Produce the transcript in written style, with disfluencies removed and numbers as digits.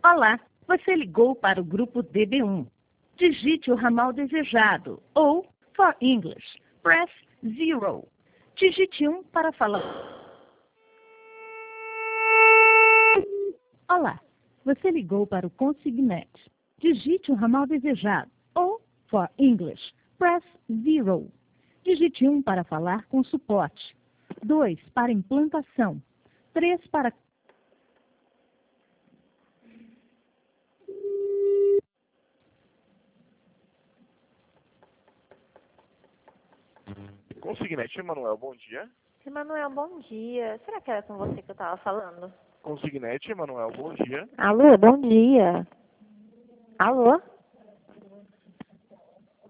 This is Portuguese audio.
Olá, você ligou para o grupo DB1. Digite o ramal desejado ou, for English, press 0. Digite 1 para falar. Olá, você ligou para o Consignet. Digite o ramal desejado ou, for English, press 0. Digite 1 para falar com suporte. 2 para implantação. 3 para... Consignet, Emanuel, bom dia. Emanuel, bom dia. Será que era com você que eu estava falando? Consignet, Emanuel, bom dia. Alô, bom dia. Alô?